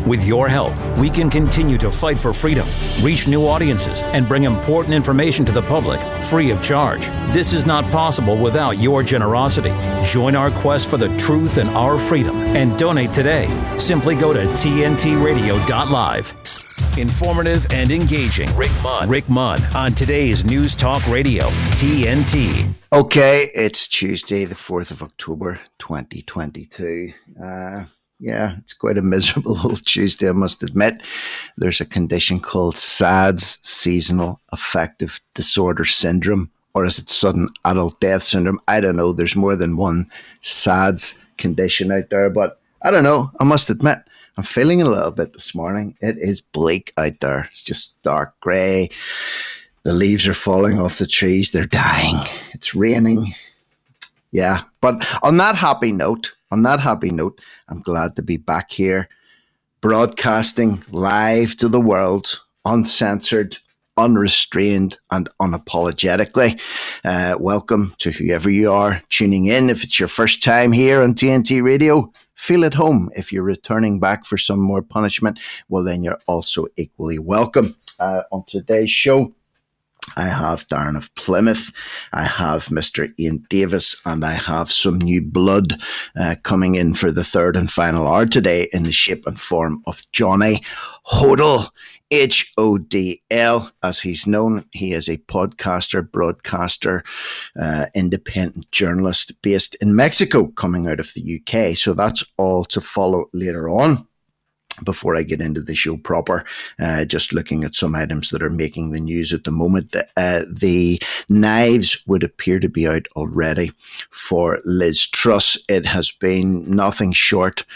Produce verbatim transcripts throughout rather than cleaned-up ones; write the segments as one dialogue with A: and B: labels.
A: With your help, we can continue to fight for freedom, reach new audiences, and bring important information to the public free of charge. This is not possible without your generosity. Join our quest for the truth and our freedom and donate today. Simply go to T N T radio dot live. Informative and engaging. Rick Munn. Rick Munn on today's News Talk Radio, T N T.
B: Okay, it's Tuesday, the fourth of October, twenty twenty-two. Uh, yeah, it's quite a miserable old Tuesday, I must admit. There's a condition called S A D S, Seasonal Affective Disorder Syndrome, or is it Sudden Adult Death Syndrome? I don't know. There's more than one S A D S condition out there, but I don't know. I must admit, I'm feeling it a little bit this morning. It is bleak out there. It's just dark grey. The leaves are falling off the trees. They're dying. It's raining. Yeah. But on that happy note, on that happy note, I'm glad to be back here broadcasting live to the world, uncensored, unrestrained, and unapologetically. Uh, welcome to whoever you are tuning in. If it's your first time here on T N T Radio, feel at home. If you're returning back for some more punishment, well, then you're also equally welcome. Uh, on today's show, I have Darren of Plymouth, I have Mister Ian Davis, and I have some new blood uh, coming in for the third and final hour today in the shape and form of Johnny Hodel, H O D L, as he's known. He is a podcaster, broadcaster, uh, independent journalist based in Mexico, coming out of the U K. So that's all to follow later on. Before I get into the show proper, uh, just looking at some items that are making the news at the moment. Uh, the knives would appear to be out already for Liz Truss. It has been nothing short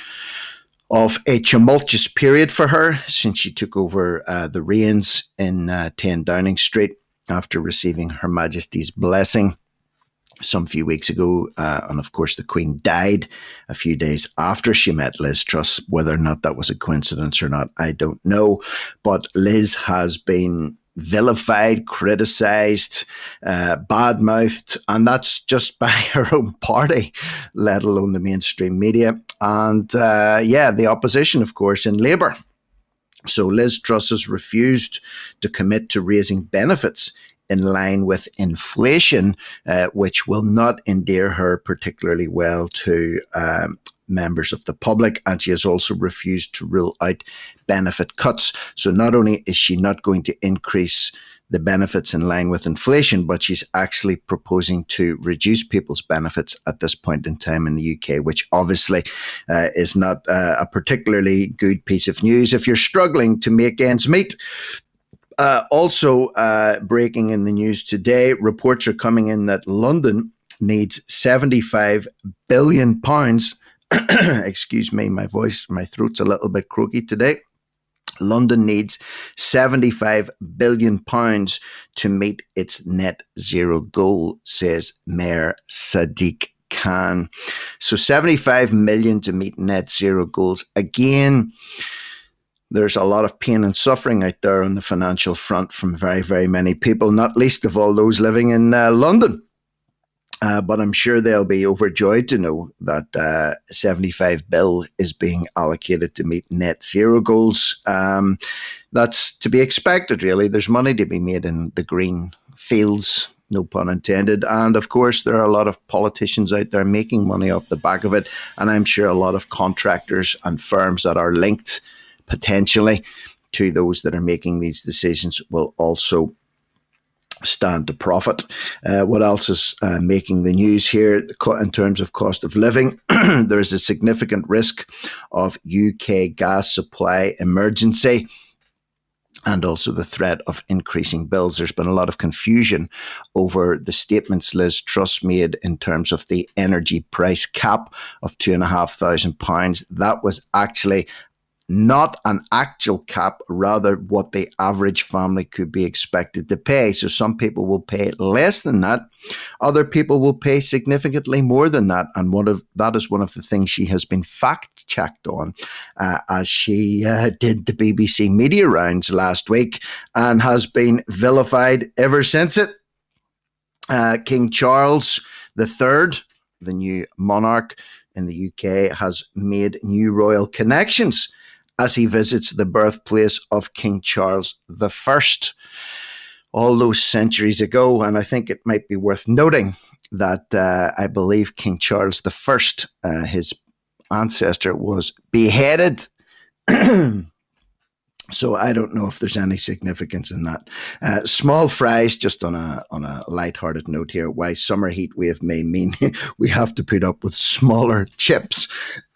B: of a tumultuous period for her since she took over uh, the reins in uh, ten Downing Street after receiving Her Majesty's blessing some few weeks ago. Uh, and of course, the Queen died a few days after she met Liz Truss. Whether or not that was a coincidence or not, I don't know. But Liz has been vilified, criticised, uh, bad-mouthed, and that's just by her own party, let alone the mainstream media. And uh, yeah, the opposition, of course, in Labour. So Liz Truss has refused to commit to raising benefits in line with inflation, uh, which will not endear her particularly well to um, members of the public. And she has also refused to rule out benefit cuts. So not only is she not going to increase the benefits in line with inflation, but she's actually proposing to reduce people's benefits at this point in time in the U K, which obviously uh, is not uh, a particularly good piece of news if you're struggling to make ends meet. Uh, also, uh, breaking in the news today, reports are coming in that London needs seventy-five billion pounds. Excuse me, my voice, my throat's a little bit croaky today. London needs seventy-five billion pounds to meet its net zero goal, says Mayor Sadiq Khan. So seventy-five million to meet net zero goals. Again, there's a lot of pain and suffering out there on the financial front from very, very many people, not least of all those living in uh, London. Uh, but I'm sure they'll be overjoyed to know that uh, seventy-five bill is being allocated to meet net zero goals. Um, that's to be expected, really. There's money to be made in the green fields, no pun intended. And of course, there are a lot of politicians out there making money off the back of it. And I'm sure a lot of contractors and firms that are linked potentially to those that are making these decisions will also stand to profit. Uh, what else is uh, making the news here in terms of cost of living? There is a significant risk of U K gas supply emergency and also the threat of increasing bills. There's been a lot of confusion over the statements Liz Truss made in terms of the energy price cap of two and a half thousand pounds. That was actually not an actual cap, rather what the average family could be expected to pay. So some people will pay less than that. Other people will pay significantly more than that. And one of that is one of the things she has been fact-checked on uh, as she uh, did the B B C media rounds last week and has been vilified ever since it. Uh, King Charles the Third, the new monarch in the U K, has made new royal connections. as he visits the birthplace of King Charles the First all those centuries ago. And I think it might be worth noting that uh, I believe King Charles the First, uh, his ancestor, was beheaded. So I don't know if there's any significance in that. Uh, small fries, just on a on a lighthearted note here, why summer heat wave may mean we have to put up with smaller chips.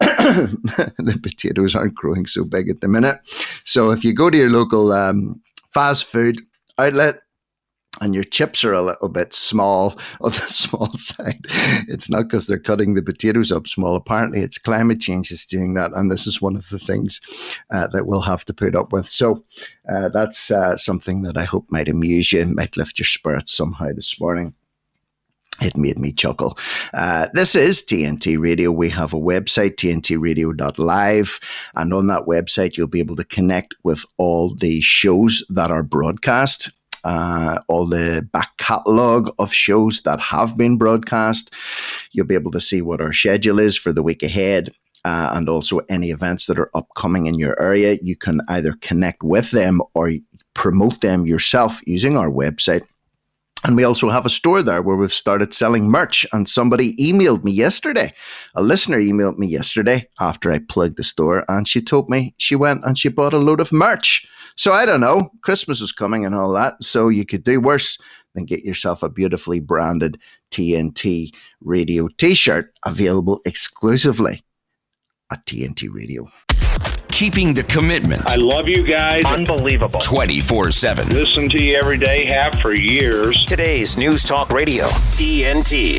B: The potatoes aren't growing so big at the minute. So if you go to your local um, fast food outlet, and your chips are a little bit small, on the small side, it's not because they're cutting the potatoes up small. Apparently, it's climate change is doing that, and this is one of the things uh, that we'll have to put up with. So uh, that's uh, something that I hope might amuse you and might lift your spirits somehow this morning. It made me chuckle. Uh, this is T N T Radio. We have a website, T N T radio dot live. And on that website, you'll be able to connect with all the shows that are broadcast. Uh, all the back catalogue of shows that have been broadcast. You'll be able to see what our schedule is for the week ahead, uh, and also any events that are upcoming in your area. You can either connect with them or promote them yourself using our website. And we also have a store there where we've started selling merch. And somebody emailed me yesterday. A listener emailed me yesterday after I plugged the store, and she told me she went and she bought a load of merch. So I don't know, Christmas is coming and all that. So you could do worse than get yourself a beautifully branded T N T Radio t-shirt, available exclusively at T N T Radio.
C: Keeping the commitment.
D: I love you guys.
E: Unbelievable.
C: twenty-four seven.
D: Listen to you every day, have for years.
A: Today's News Talk Radio, T N T.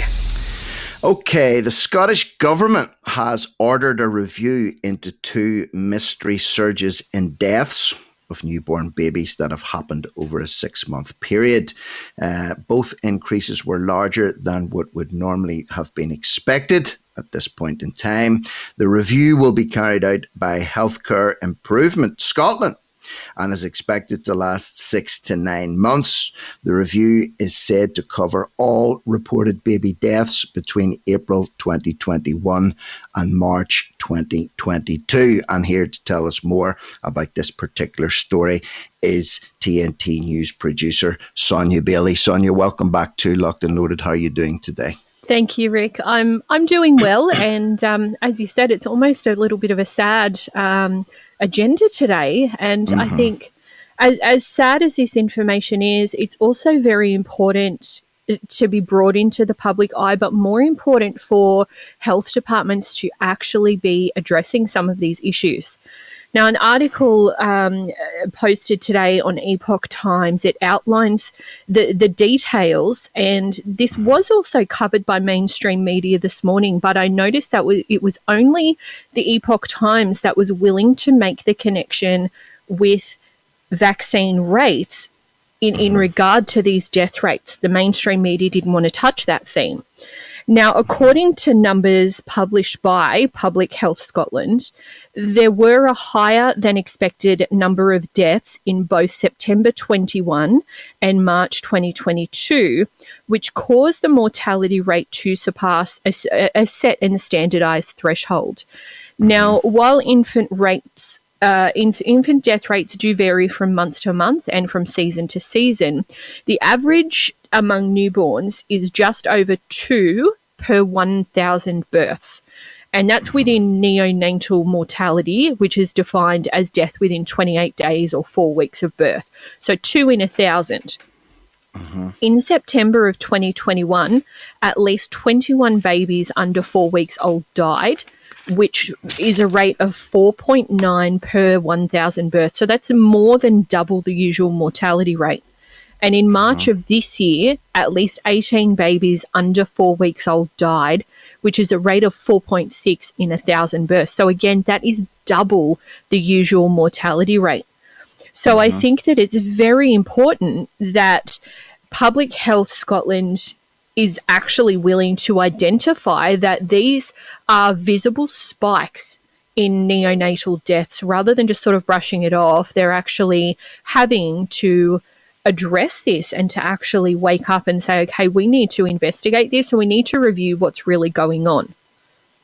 B: Okay, the Scottish Government has ordered a review into two mystery surges in deaths of newborn babies that have happened over a six-month period. Uh, both increases were larger than what would normally have been expected at this point in time. The review will be carried out by Healthcare Improvement Scotland and is expected to last six to nine months. The review is said to cover all reported baby deaths between April twenty twenty-one and March twenty twenty-two. And here to tell us more about this particular story is T N T News producer Sonia Bailey. Sonia, welcome back to Locked and Loaded. How are you doing today?
F: Thank you, Rick. I'm I'm doing well, and um, as you said, it's almost a little bit of a sad um, agenda today. And mm-hmm. I think, as as sad as this information is, it's also very important to be brought into the public eye, but more important for health departments to actually be addressing some of these issues. Now, an article um, posted today on Epoch Times, it outlines the, the details, and this was also covered by mainstream media this morning, but I noticed that it was only the Epoch Times that was willing to make the connection with vaccine rates in, in regard to these death rates. The mainstream media didn't want to touch that theme. Now, according to numbers published by Public Health Scotland, there were a higher than expected number of deaths in both September twenty-one and March twenty twenty-two, which caused the mortality rate to surpass a, a set and standardised threshold. Now, while infant rates Uh, inf- infant death rates do vary from month to month and from season to season, the average among newborns is just over two per one thousand births. And that's within neonatal mortality, which is defined as death within twenty-eight days or four weeks of birth. So two in a thousand. Uh-huh. In September of twenty twenty-one, at least twenty-one babies under four weeks old died, which is a rate of four point nine per one thousand births. So that's more than double the usual mortality rate. And in March of this year, at least eighteen babies under four weeks old died, which is a rate of four point six in one thousand births. So again, that is double the usual mortality rate. So mm-hmm. I think that it's very important that Public Health Scotland is actually willing to identify that these are visible spikes in neonatal deaths rather than just sort of brushing it off. They're actually having to address this and to actually wake up and say, okay, we need to investigate this and we need to review what's really going on.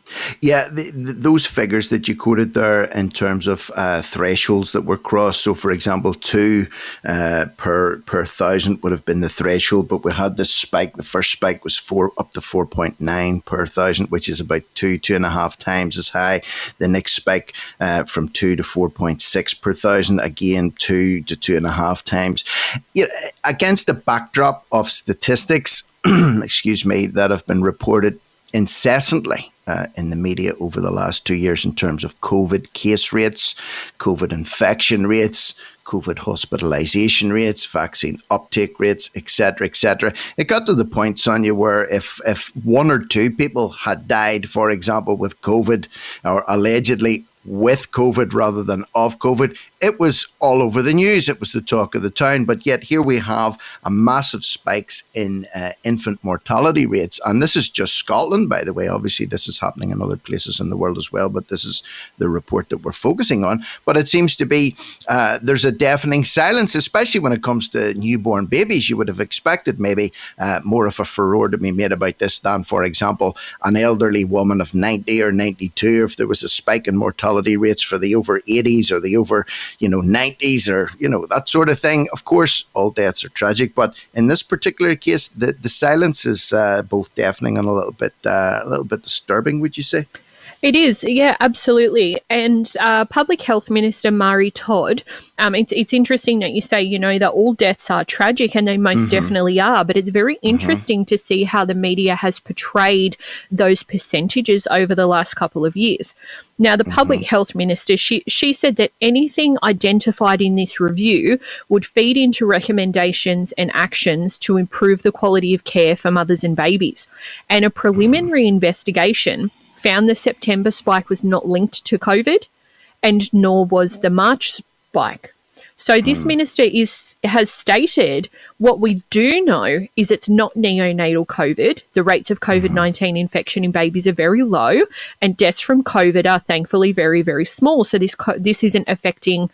B: Yeah, the, the, those figures that you quoted there in terms of uh, thresholds that were crossed. So, for example, two uh, per per thousand would have been the threshold, but we had this spike. The first spike was four up to four point nine per thousand, which is about two two and a half times as high. The next spike uh, from two to four point six per thousand, again two to two and a half times. You know, against the backdrop of statistics, excuse me, that have been reported incessantly uh, in the media over the last two years in terms of COVID case rates, COVID infection rates, COVID hospitalization rates, vaccine uptake rates, et cetera, et cetera. It got to the point, Sonia, where if, if one or two people had died, for example, with COVID or allegedly with COVID rather than of COVID, it was all over the news. It was the talk of the town. But yet here we have a massive spikes in uh, infant mortality rates. And this is just Scotland, by the way. Obviously, this is happening in other places in the world as well. But this is the report that we're focusing on. But it seems to be uh, there's a deafening silence, especially when it comes to newborn babies. You would have expected maybe uh, more of a furore to be made about this than, for example, an elderly woman of ninety or ninety-two. If there was a spike in mortality rates for the over eighties or the over you know, nineties or, you know, that sort of thing. Of course, all deaths are tragic, but in this particular case, the, the silence is uh, both deafening and a little bit, uh, a little bit disturbing, would you say?
F: It is, yeah, absolutely. And uh, Public Health Minister Marie Todd, um, it's it's interesting that you say, you know, that all deaths are tragic, and they most mm-hmm. definitely are. But it's very interesting mm-hmm. to see how the media has portrayed those percentages over the last couple of years. Now, the Public mm-hmm. Health Minister, she, she said that anything identified in this review would feed into recommendations and actions to improve the quality of care for mothers and babies. And a preliminary mm-hmm. investigation found the September spike was not linked to COVID, and nor was the March spike. So this mm. minister is has stated what we do know is it's not neonatal COVID. The rates of COVID nineteen mm. infection in babies are very low, and deaths from COVID are thankfully very, very small. So this co- this isn't affecting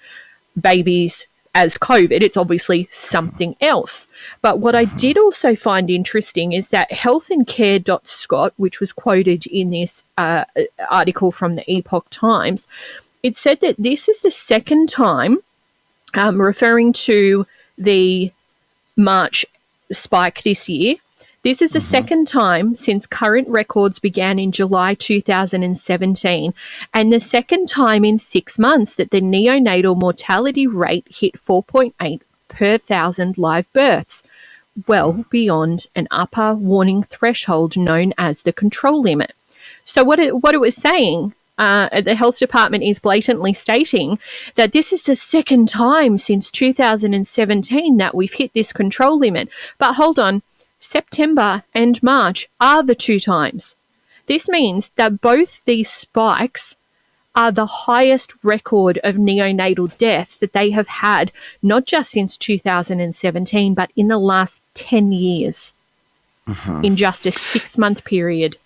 F: babies as COVID. It's obviously something else. But what I did also find interesting is that health and care dot scot, which was quoted in this uh, article from the Epoch Times, it said that this is the second time, um, referring to the March spike this year, this is the mm-hmm. second time since current records began in July two thousand seventeen, and the second time in six months that the neonatal mortality rate hit four point eight per thousand live births, well beyond an upper warning threshold known as the control limit. So what it, what it was saying, uh, the health department is blatantly stating that this is the second time since two thousand seventeen that we've hit this control limit. But hold on. September and March are the two times. This means that both these spikes are the highest record of neonatal deaths that they have had, not just since two thousand seventeen, but in the last ten years, uh-huh. in just a six-month period.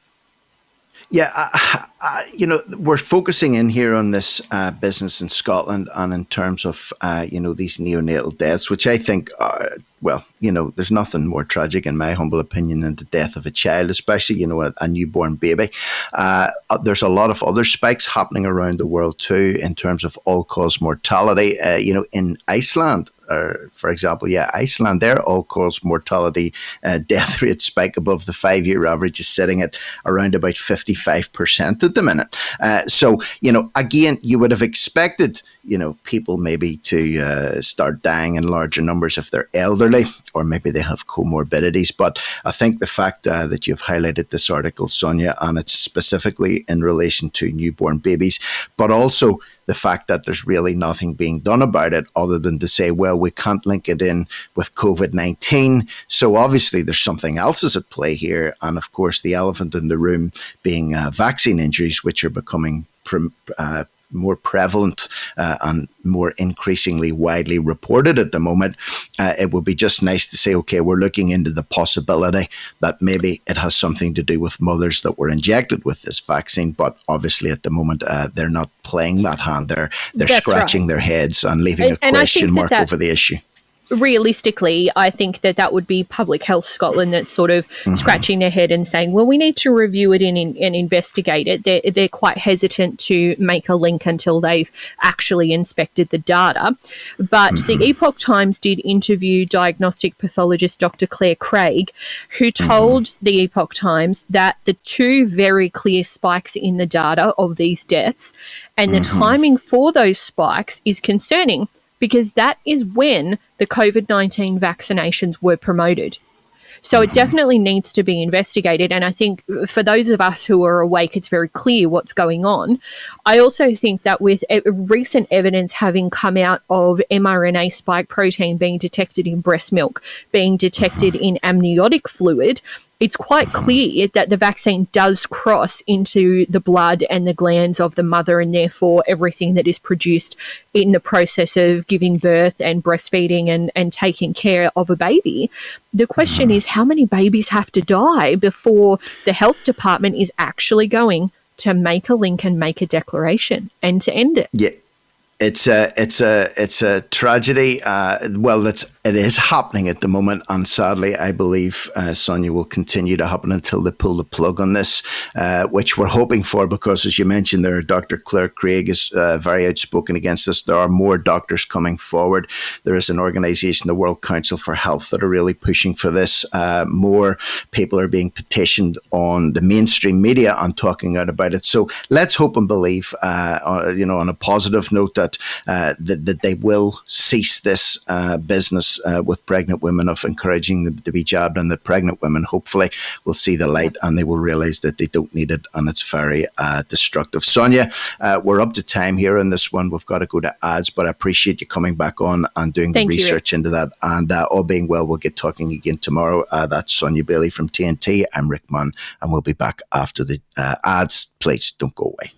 B: Yeah, uh, uh, you know, we're focusing in here on this uh, business in Scotland and in terms of, uh, you know, these neonatal deaths, which I think are, well, you know, there's nothing more tragic, in my humble opinion, than the death of a child, especially, you know, a, a newborn baby. Uh, there's a lot of other spikes happening around the world, too, in terms of all-cause mortality. Uh, you know, in Iceland, or for example, yeah, Iceland, their all-cause mortality uh, death rate spike above the five-year average is sitting at around about fifty-five percent at the minute. Uh, so, you know, again, you would have expected, you know, people maybe to uh, start dying in larger numbers if they're elderly, or maybe they have comorbidities. But I think the fact uh, that you've highlighted this article, Sonia, and it's specifically in relation to newborn babies, but also the fact that there's really nothing being done about it other than to say, well, we can't link it in with COVID nineteen. So obviously there's something else is at play here. And of course, the elephant in the room being uh, vaccine injuries, which are becoming pre- uh, more prevalent uh, and more increasingly widely reported at the moment. Uh, it would be just nice to say, okay, we're looking into the possibility that maybe it has something to do with mothers that were injected with this vaccine. But obviously at the moment, uh, they're not playing that hand. They're, they're scratching right. their heads and leaving and, a question mark that, over the issue.
F: realistically, I think that that would be Public Health Scotland that's sort of mm-hmm. scratching their head and saying, well, we need to review it and, and investigate it. They're, they're quite hesitant to make a link until they've actually inspected the data. But mm-hmm. the Epoch Times did interview diagnostic pathologist Doctor Claire Craig, who told mm-hmm. the Epoch Times that the two very clear spikes in the data of these deaths and mm-hmm. the timing for those spikes is concerning, because that is when the COVID nineteen vaccinations were promoted. So it definitely needs to be investigated. And I think for those of us who are awake, it's very clear what's going on. I also think that with recent evidence having come out of mRNA spike protein being detected in breast milk, being detected in amniotic fluid, it's quite clear that the vaccine does cross into the blood and the glands of the mother, and therefore everything that is produced in the process of giving birth and breastfeeding and, and taking care of a baby. The question is, how many babies have to die before the health department is actually going to make a link and make a declaration and to end it?
B: Yeah. It's a it's a it's a tragedy. Uh, well, it's it is happening at the moment, and sadly, I believe uh, Sonia will continue to happen until they pull the plug on this, uh, which we're hoping for. Because, as you mentioned, there, Doctor Claire Craig is uh, very outspoken against this. There are more doctors coming forward. There is an organisation, the World Council for Health, that are really pushing for this. Uh, more people are being petitioned on the mainstream media and talking out about it. So let's hope and believe, uh, you know, on a positive note, that Uh, that, that they will cease this uh, business uh, with pregnant women of encouraging them to be jabbed, and the pregnant women hopefully will see the light and they will realise that they don't need it, and it's very uh, destructive. Sonia, uh, we're up to time here in this one. We've got to go to ads, but I appreciate you coming back on and doing
F: Thank
B: the
F: you,
B: research
F: Rick.
B: into that. And uh, all being well, we'll get talking again tomorrow. Uh, that's Sonia Bailey from T N T. I'm Rick Munn, and we'll be back after the uh, ads. Please don't go away.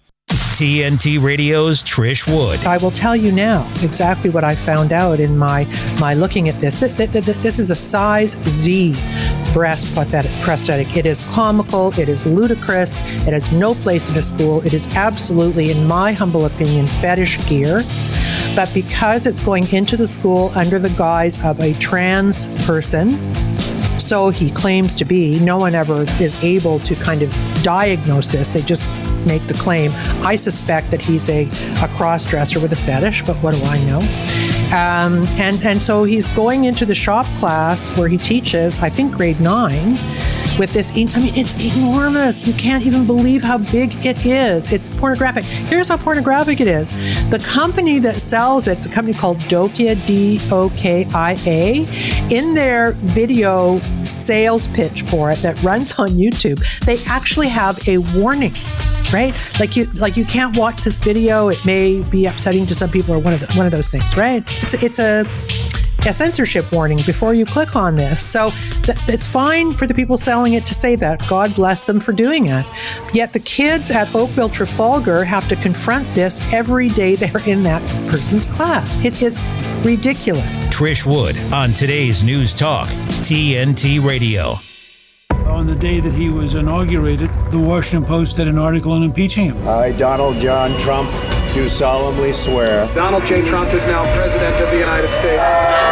A: T N T Radio's Trish Wood.
E: I will tell you now exactly what I found out in my my looking at this. Th- th- th- this is a size Z breast prosthetic. It is comical. It is ludicrous. It has no place in a school. It is absolutely, in my humble opinion, fetish gear. But because it's going into the school under the guise of a trans person, so he claims to be, no one ever is able to kind of diagnose this. They just make the claim. I suspect that he's a, a cross-dresser with a fetish, but what do I know? Um, and, and so he's going into the shop class where he teaches, I think, grade nine, with this, I mean, it's enormous. You can't even believe how big it is. It's pornographic. Here's how pornographic it is. The company that sells it, it's a company called Dokia, D O K I A. In their video sales pitch for it that runs on YouTube, they actually have a warning, right? Like you, like you can't watch this video. It may be upsetting to some people, or one of the, one of those things, right? It's it's a a censorship warning before you click on this. So th- it's fine for the people selling it to say that. God bless them for doing it. Yet the kids at Oakville Trafalgar have to confront this every day they're in that person's class. It is ridiculous.
A: Trish Wood on today's News Talk, T N T Radio.
G: On the day that he was inaugurated, the Washington Post had an article on impeaching him.
H: I, Donald John Trump, do solemnly swear.
I: Donald J. Trump is now President of the United States.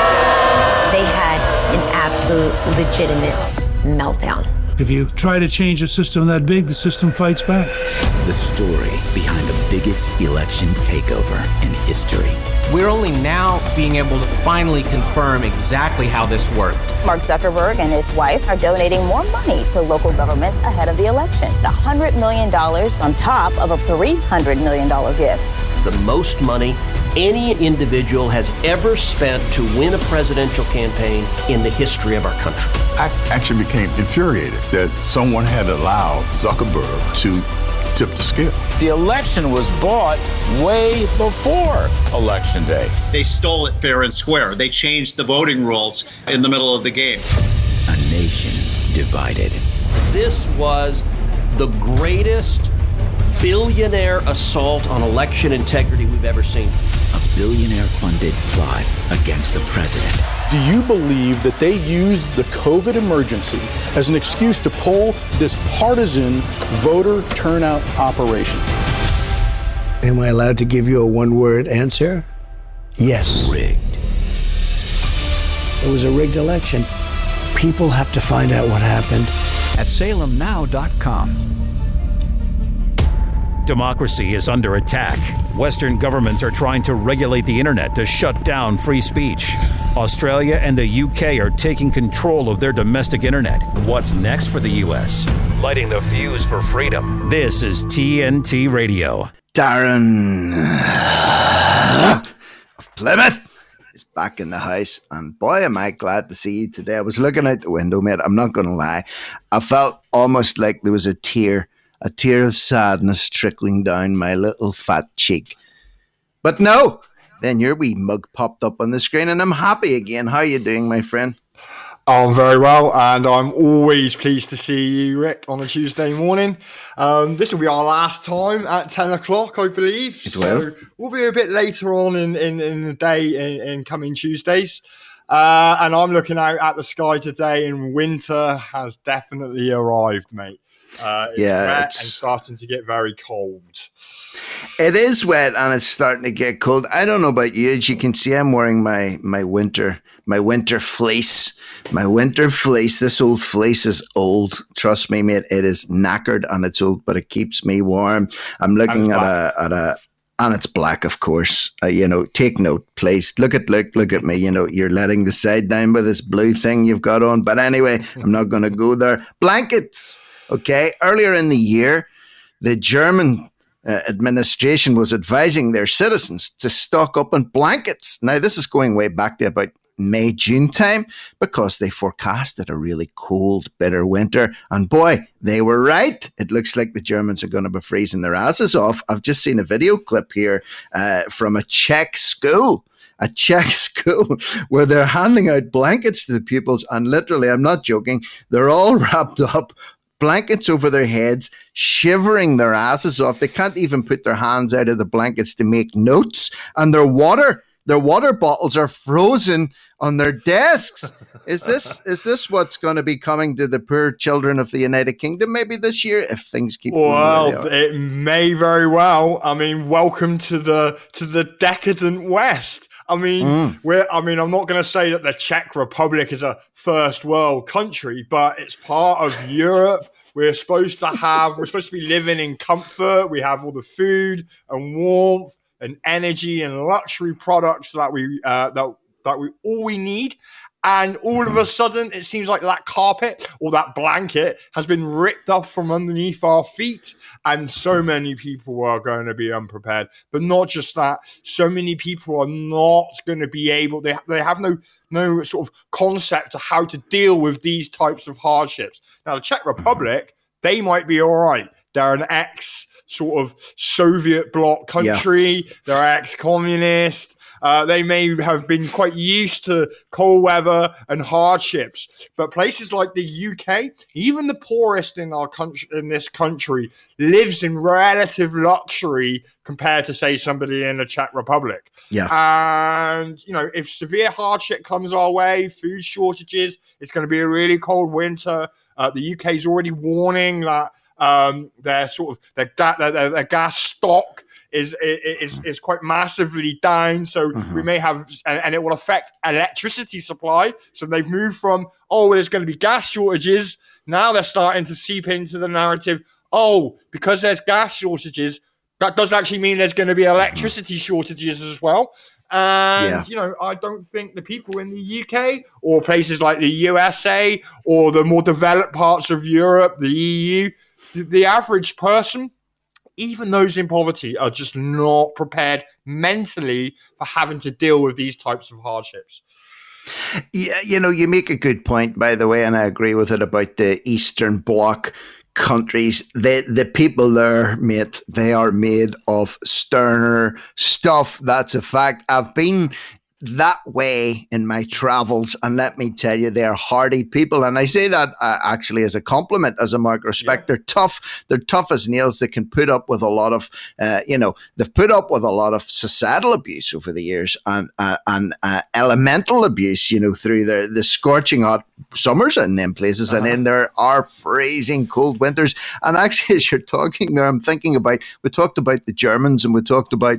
J: They had an absolute legitimate meltdown.
G: If you try to change a system that big, the system fights back.
K: The story behind the biggest election takeover in history.
L: We're only now being able to finally confirm exactly how this worked.
M: Mark Zuckerberg and his wife are donating more money to local governments ahead of the election. one hundred million dollars on top of a three hundred million dollars gift.
L: The most money any individual has ever spent to win a presidential campaign in the history of our country.
N: I actually became infuriated that someone had allowed Zuckerberg to tip the scale.
O: The election was bought way before Election Day.
P: They stole it fair and square. They changed the voting rules in the middle of the game.
K: A nation divided.
L: This was the greatest billionaire assault on election integrity we've ever seen.
K: A billionaire-funded plot against the president.
Q: Do you believe that they used the COVID emergency as an excuse to pull this partisan voter turnout operation?
R: Am I allowed to give you a one-word answer? Yes.
K: Rigged.
R: it was a rigged election. People have to find out what happened.
K: At Salem Now dot com.
A: Democracy is under attack. Western governments are trying to regulate the internet to shut down free speech. Australia and the U K are taking control of their domestic internet. What's next for the U S? Lighting the fuse for freedom. This is T N T Radio.
B: Darren of Plymouth is back in the house, and boy, am I glad to see you today. I was looking out the window, mate. I'm not going to lie. I felt almost like there was a tear, a tear of sadness trickling down my little fat cheek. But no, then your wee mug popped up on the screen, and I'm happy again. How are you doing, my friend?
S: I'm very well, and I'm always pleased to see you, Rick, on a Tuesday morning. Um, this will be our last time at ten o'clock, I believe.
B: It will.
S: So we'll be a bit later on in, in, in the day in, in coming Tuesdays. Uh, and I'm looking out at the sky today, and winter has definitely arrived, mate. Uh, it's
B: yeah,
S: wet
B: it's...
S: and starting to get very cold.
B: It is wet and it's starting to get cold. I don't know about you. As you can see, I'm wearing my my winter my winter fleece. My winter fleece. This old fleece is old. Trust me, mate. It is knackered and it's old, but it keeps me warm. I'm looking at a at a. And it's black, of course. Uh, you know, take note, please. Look at look, look at me. You know, you're letting the side down by this blue thing you've got on. But anyway, I'm not going to go there. Blankets. Okay. Earlier in the year, the German uh, administration was advising their citizens to stock up on blankets. Now, this is going way back to about May, June time, because they forecasted a really cold, bitter winter. And boy, they were right. It looks like the Germans are going to be freezing their asses off. I've just seen a video clip here uh, from a Czech school, a Czech school where they're handing out blankets to the pupils. And literally, I'm not joking, they're all wrapped up, blankets over their heads, shivering their asses off. They can't even put their hands out of the blankets to make notes. And their water Their water bottles are frozen on their desks. Is this is this what's going to be coming to the poor children of the United Kingdom maybe this year if things keep going?
S: Well, it may very well. I mean, welcome to the to the decadent West. I mean, mm. we're. I mean, I'm not going to say that the Czech Republic is a first world country, but it's part of Europe. We're supposed to have. We're supposed to be living in comfort. We have all the food and warmth and energy and luxury products that we uh, that that we all we need, and all of a sudden it seems like that carpet or that blanket has been ripped up from underneath our feet, and so many people are going to be unprepared. But not just that, so many people are not going to be able. They they have no no sort of concept of how to deal with these types of hardships. Now, the Czech Republic, they might be all right. They're an ex. sort of Soviet bloc country. Yeah. They're ex-communist. Uh, they may have been quite used to cold weather and hardships. But places like the U K, even the poorest in our country, in this country, lives in relative luxury compared to, say, somebody in the Czech Republic.
B: Yeah.
S: And, you know, if severe hardship comes our way, food shortages, it's going to be a really cold winter. Uh, the U K is already warning that Um, their sort of their, ga- their, their gas stock is is is quite massively down, so mm-hmm. we may have, and, and it will affect electricity supply. So they've moved from, oh, there's going to be gas shortages. Now they're starting to seep into the narrative. Oh, because there's gas shortages, that does actually mean there's going to be electricity mm-hmm. shortages as well. And, yeah. you know, I don't think the people in the U K or places like the U S A or the more developed parts of Europe, the E U, the average person, even those in poverty, are just not prepared mentally for having to deal with these types of hardships.
B: Yeah, you know, you make a good point, by the way, and I agree with it about the Eastern Bloc countries. The, the people there, mate, they are made of sterner stuff. That's a fact. I've been that way in my travels, and let me tell you, they're hardy people, and I say that uh, actually as a compliment, as a mark of respect. Yeah. They're tough. They're tough as nails. They can put up with a lot of, uh, you know, they've put up with a lot of societal abuse over the years, and uh, and uh, elemental abuse, you know, through the the scorching hot summers in them places, uh-huh. and then there are freezing cold winters. And actually, as you're talking there, I'm thinking about, we talked about the Germans, and we talked about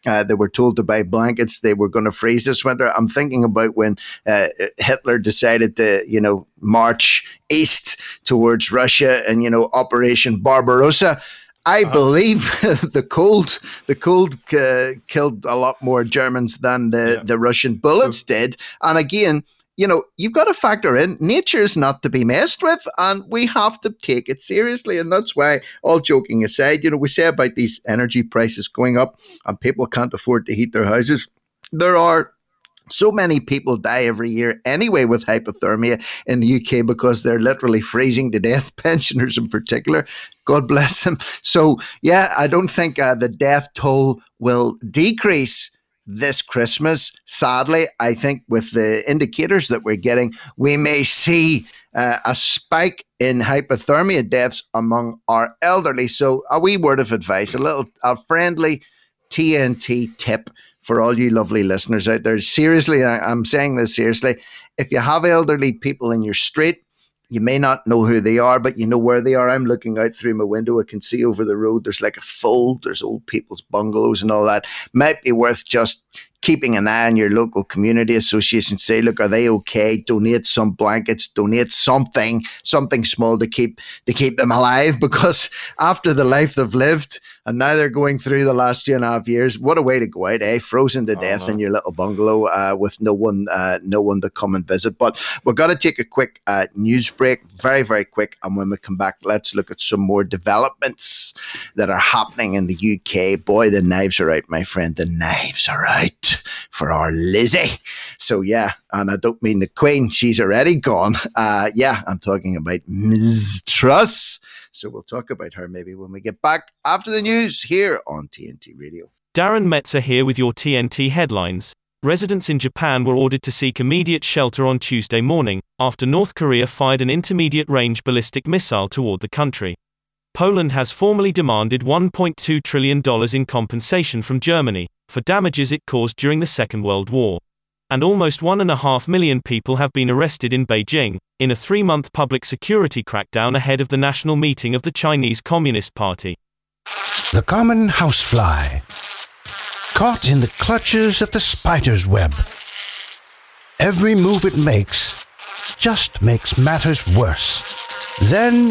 B: Uh, they were told to buy blankets. They were going to freeze this winter. I'm thinking about when uh, Hitler decided to, you know, march east towards Russia and, you know, Operation Barbarossa. I uh-huh. believe the cold, the cold uh, killed a lot more Germans than the, yeah. the Russian bullets so- did. And again, you know, you've got to factor in nature is not to be messed with, and we have to take it seriously. And that's why, all joking aside, you know, we say about these energy prices going up and people can't afford to heat their houses. There are so many people die every year anyway with hypothermia in the U K because they're literally freezing to death, pensioners in particular. God bless them. So, yeah, I don't think uh, the death toll will decrease this Christmas. Sadly, I think with the indicators that we're getting, we may see uh, a spike in hypothermia deaths among our elderly. So a wee word of advice, a little a friendly T N T tip for all you lovely listeners out there. Seriously, I, I'm saying this seriously. If you have elderly people in your street, you may not know who they are, but you know where they are. I'm looking out through my window. I can see over the road. There's like a fold. There's old people's bungalows and all that. Might be worth just keeping an eye on your local community association. Say, look, are they okay? Donate some blankets. Donate something, something small to keep to keep them alive. Because after the life they've lived, and now they're going through the last two and a half years, what a way to go out, eh? Frozen to death oh, no. in your little bungalow uh, with no one, uh, no one to come and visit. But we've got to take a quick uh, news break, very, very quick. And when we come back, let's look at some more developments that are happening in the U K. Boy, the knives are out, my friend. The knives are out for our Lizzie. So yeah, and I don't mean the Queen. She's already gone. Uh, yeah, I'm talking about Miz Truss. So we'll talk about her maybe when we get back after the news here on T N T Radio.
T: Darren Metzer here with your T N T headlines. Residents in Japan were ordered to seek immediate shelter on Tuesday morning, after North Korea fired an intermediate-range ballistic missile toward the country. Poland has formally demanded one point two trillion dollars in compensation from Germany for damages it caused during the Second World War. And almost one and a half million people have been arrested in Beijing, in a three-month public security crackdown ahead of the national meeting of the Chinese Communist Party.
R: The common housefly, caught in the clutches of the spider's web. Every move it makes just makes matters worse. Then,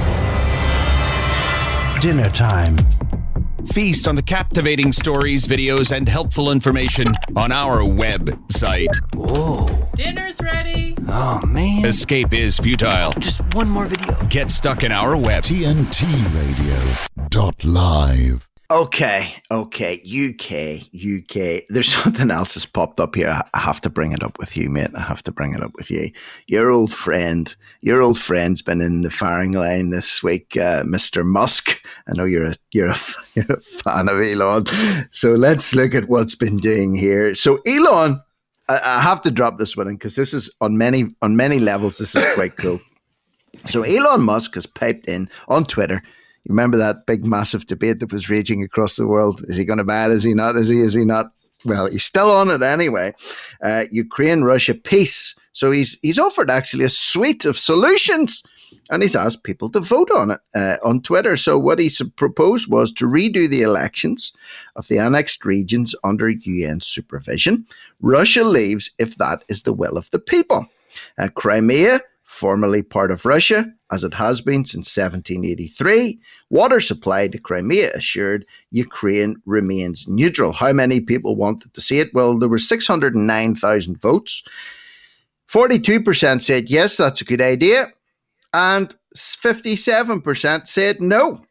R: dinner time.
C: Feast on the captivating stories, videos, and helpful information on our website.
R: Whoa.
U: Dinner's ready.
R: Oh, man.
C: Escape is futile.
R: Just one more video.
C: Get stuck in our web.
N: T N T Radio dot live.
B: Okay, okay, U K, U K. There's something else that's popped up here. I have to bring it up with you, mate. I have to bring it up with you. Your old friend, your old friend's been in the firing line this week, uh, Mister Musk. I know you're a you're a you're a fan of Elon. So let's look at what's been doing here. So Elon, I, I have to drop this one in because this is on many on many levels. This is quite cool. So Elon Musk has piped in on Twitter. You remember that big, massive debate that was raging across the world? Is he going to buy it? Is he not? Is he? Is he not? Well, he's still on it anyway. Uh, Ukraine-Russia peace. So he's he's offered actually a suite of solutions, and he's asked people to vote on it uh, on Twitter. So what he proposed was to redo the elections of the annexed regions under U N supervision. Russia leaves if that is the will of the people. Uh, Crimea, formerly part of Russia, as it has been since seventeen eighty-three. Water supply to Crimea assured. Ukraine remains neutral. How many people wanted to see it? Well, there were six hundred nine thousand votes. forty-two percent said, yes, that's a good idea. And fifty-seven percent said no.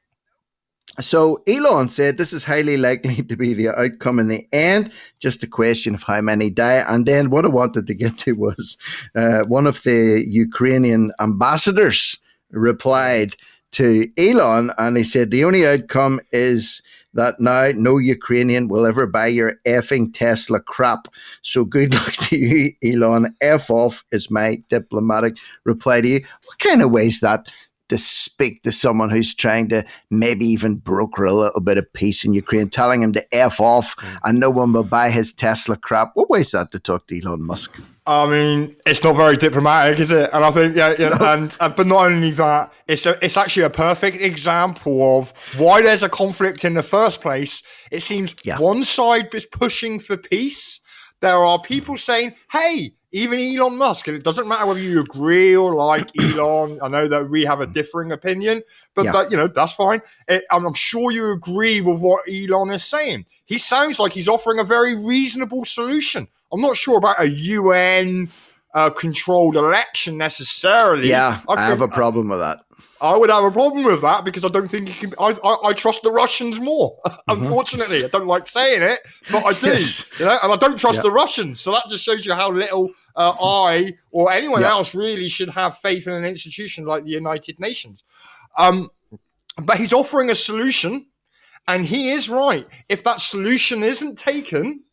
B: So Elon said this is highly likely to be the outcome in the end, just a question of how many die. And then what I wanted to get to was uh, one of the Ukrainian ambassadors replied to Elon, and he said the only outcome is that now no Ukrainian will ever buy your effing Tesla crap. So good luck to you, Elon. F off is my diplomatic reply to you. What kind of way is that to speak to someone who's trying to maybe even broker a little bit of peace in Ukraine, telling him to F off mm. and no one will buy his Tesla crap? What way is that to talk to Elon Musk?
S: I mean, it's not very diplomatic, is it? And I think, yeah, yeah no. and, and but not only that, it's a, it's actually a perfect example of why there's a conflict in the first place. It seems yeah. one side is pushing for peace. There are people saying, "Hey, even Elon Musk," and it doesn't matter whether you agree or like Elon. I know that we have a differing opinion, but yeah. that, you know, that's fine. It, I'm sure you agree with what Elon is saying. He sounds like he's offering a very reasonable solution. I'm not sure about a U N uh, controlled election necessarily.
B: Yeah, I, I have a problem with that.
S: I would have a problem with that because I don't think he can. I, I, I trust the Russians more. Mm-hmm. Unfortunately, I don't like saying it, but I do. Yes. You know, and I don't trust yep. the Russians. So that just shows you how little uh, I or anyone yep. else really should have faith in an institution like the United Nations. Um, but he's offering a solution, and he is right. If that solution isn't taken,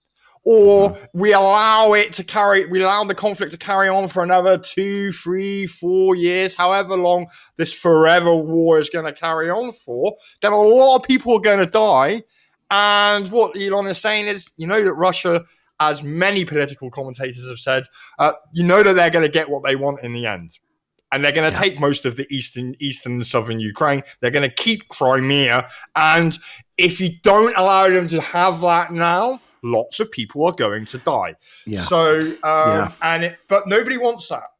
S: or we allow it to carry, we allow the conflict to carry on for another two, three, four years, however long this forever war is going to carry on for, then a lot of people are going to die. And what Elon is saying is, you know that Russia, as many political commentators have said, uh, you know that they're going to get what they want in the end. And they're going to yeah. take most of the eastern, eastern and southern Ukraine. They're going to keep Crimea. And if you don't allow them to have that now, lots of people are going to die. Yeah. So, um, yeah. and it, but nobody wants that.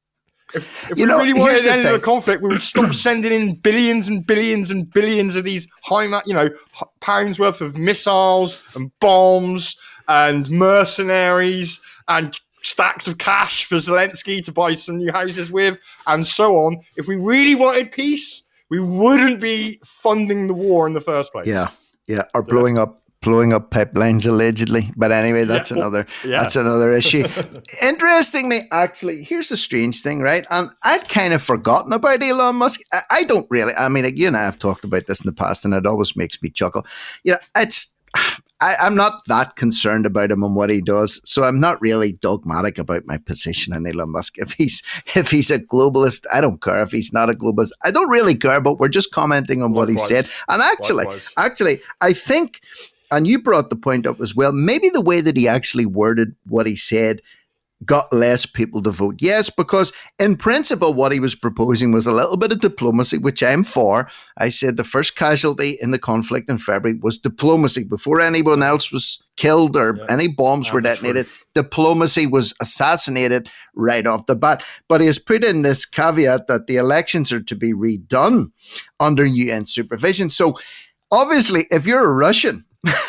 S: If, if we know, really wanted to end the conflict, we would stop sending in billions and billions and billions of these high, you know, pounds worth of missiles and bombs and mercenaries and stacks of cash for Zelensky to buy some new houses with, and so on. If we really wanted peace, we wouldn't be funding the war in the first place.
B: Yeah, yeah, or blowing yeah. up. Blowing up pipelines allegedly, but anyway, that's yeah. another yeah. that's another issue. Interestingly, actually, here's the strange thing, right? And I'd kind of forgotten about Elon Musk. I, I don't really. I mean, you and I have talked about this in the past, and it always makes me chuckle. You know, it's I, I'm not that concerned about him and what he does, so I'm not really dogmatic about my position on Elon Musk. If he's if he's a globalist, I don't care. If he's not a globalist, I don't really care. But we're just commenting on Likewise. what he said. And actually, Likewise. actually, I think. And you brought the point up as well. Maybe the way that he actually worded what he said got less people to vote yes, because in principle, what he was proposing was a little bit of diplomacy, which I'm for. I said the first casualty in the conflict in February was diplomacy. Before anyone else was killed or yeah. any bombs yeah, were detonated, truth. diplomacy was assassinated right off the bat. But he has put in this caveat that the elections are to be redone under U N supervision. So obviously, if you're a Russian,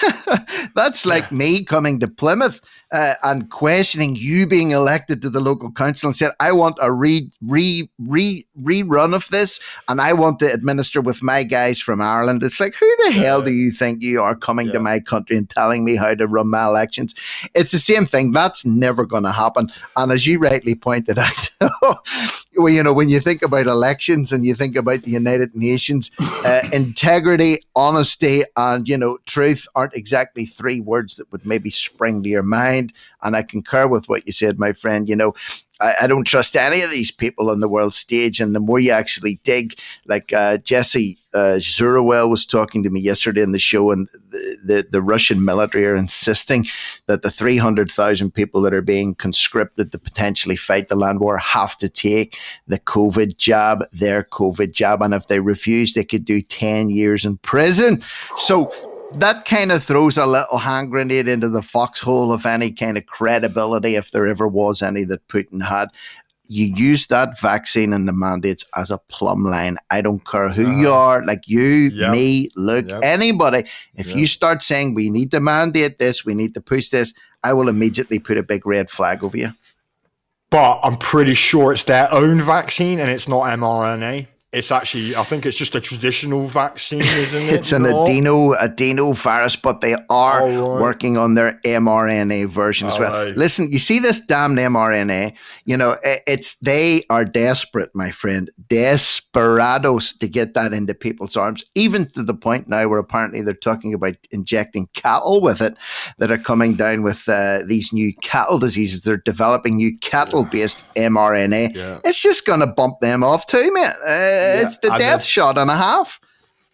B: that's like yeah. me coming to Plymouth uh, and questioning you being elected to the local council and said, I want a re, re, re, rerun of this and I want to administer with my guys from Ireland. It's like, who the yeah. hell do you think you are coming yeah. to my country and telling me how to run my elections? It's the same thing. That's never going to happen. And as you rightly pointed out, well, you know, when you think about elections and you think about the United Nations, uh, integrity, honesty, and, you know, truth aren't exactly three words that would maybe spring to your mind. And I concur with what you said, my friend. You know, I, I don't trust any of these people on the world stage. And the more you actually dig, like uh, Jesse uh, Zurewell was talking to me yesterday in the show, and the, the, the Russian military are insisting that the three hundred thousand people that are being conscripted to potentially fight the land war have to take the COVID jab, their COVID jab. And if they refuse, they could do ten years in prison. So that kind of throws a little hand grenade into the foxhole of any kind of credibility, if there ever was any that Putin had. You use that vaccine and the mandates as a plumb line. I don't care who uh, you are, like you, yep, me, Luke, yep, anybody. If yep. you start saying we need to mandate this, we need to push this, I will immediately put a big red flag over you.
S: But I'm pretty sure it's their own vaccine and it's not mRNA. It's actually, I think it's just a traditional vaccine, isn't it?
B: It's an adeno, adenovirus, but they are oh, right. working on their mRNA version as well. Right. Listen, you see this damned mRNA, you know, it's, they are desperate, my friend, desperados to get that into people's arms, even to the point now where apparently they're talking about injecting cattle with it that are coming down with uh, these new cattle diseases. They're developing new cattle-based mRNA. Yeah. It's just going to bump them off too, man. Uh, Yeah, it's the death shot and a half.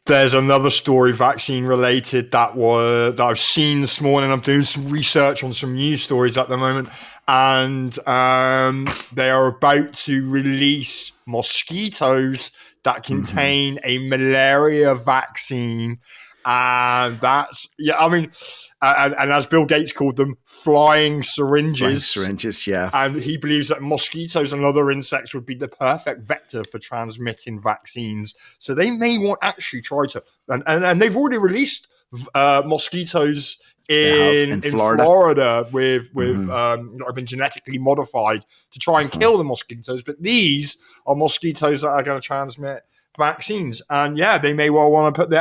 S: there's another story vaccine related that was that I've seen this morning. I'm doing some research on some news stories at the moment, and um, they are about to release mosquitoes that contain mm-hmm. a malaria vaccine. And that's, yeah, I mean, uh, and, and as Bill Gates called them, flying syringes.
B: Flying syringes, yeah.
S: And he believes that mosquitoes and other insects would be the perfect vector for transmitting vaccines. So they may want actually try to, and, and, and they've already released uh, mosquitoes in, in, in Florida. Florida with, with mm-hmm. um, that have been genetically modified to try and kill the mosquitoes. But these are mosquitoes that are going to transmit vaccines, and yeah, they may well want to put their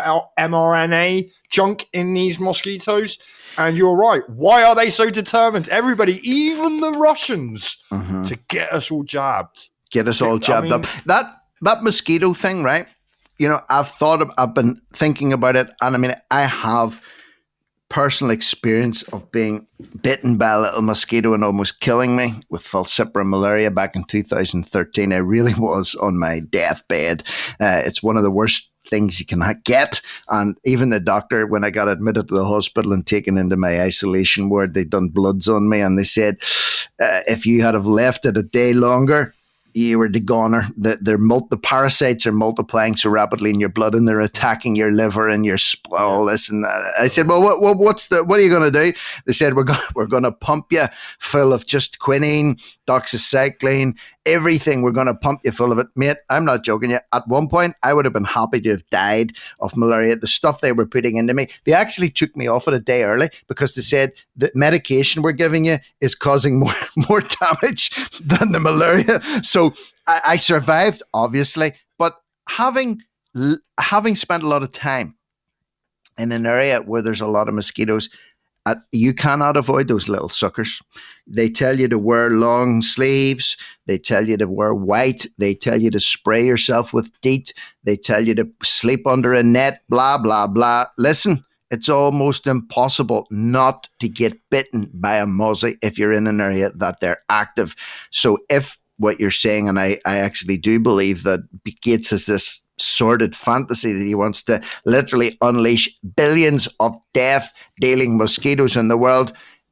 S: mRNA junk in these mosquitoes. And you're right, why are they so determined, everybody, even the Russians, mm-hmm. to get us all jabbed
B: get us all jabbed I mean, up that that mosquito thing, right? You know, I've thought of, I've been thinking about it, and I mean, I have personal experience of being bitten by a little mosquito and almost killing me with falciparum malaria back in two thousand thirteen. I really was on my deathbed. Uh, it's one of the worst things you can get. And even the doctor, when I got admitted to the hospital and taken into my isolation ward, they'd done bloods on me, and they said, uh, if you had have left it a day longer, you were the goner. The, they're mul- the parasites are multiplying so rapidly in your blood, and they're attacking your liver and your sp- all this and that. I said, well, what, what what's the what are you going to do? They said, we're going we're going to pump you full of just quinine, doxycycline, everything. We're going to pump you full of it, mate. I'm not joking you. At one point, I would have been happy to have died of malaria. The stuff they were putting into me, they actually took me off it a day early because they said the medication we're giving you is causing more more damage than the malaria. So I, I survived, obviously, but having having spent a lot of time in an area where there's a lot of mosquitoes, Uh, you cannot avoid those little suckers. They tell you to wear long sleeves. They tell you to wear white. They tell you to spray yourself with DEET. They tell you to sleep under a net, blah, blah, blah. Listen, it's almost impossible not to get bitten by a mozzie if you're in an area that they're active. So if what you're saying, and I, I actually do believe that Gates has this sordid fantasy that he wants to literally unleash billions of death-dealing mosquitoes in the world,